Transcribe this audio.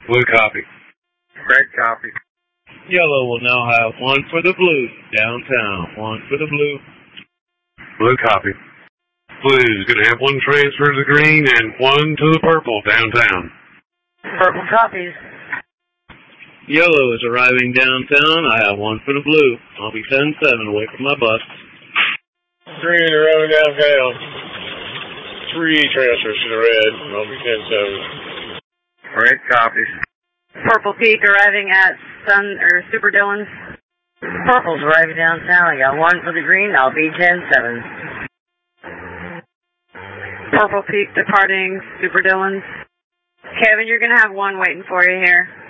Blue copy. Red copy. Yellow will now have 1 for the blue, downtown. 1 for the blue. Blue copy. Blue is going to have 1 transfer to the green and 1 to the purple, downtown. Purple copies. Yellow is arriving downtown. I have 1 for the blue. I'll be 10-7 away from my bus. Green is arriving downtown. 3 transfers to the red. I'll be 10-7. Red copies. Purple Peak arriving at Super Dillon's. Purple's arriving downtown. I got 1 for the green. I'll be 10-7. Purple Peak departing Super Dillon's. Kevin, you're going to have 1 waiting for you here.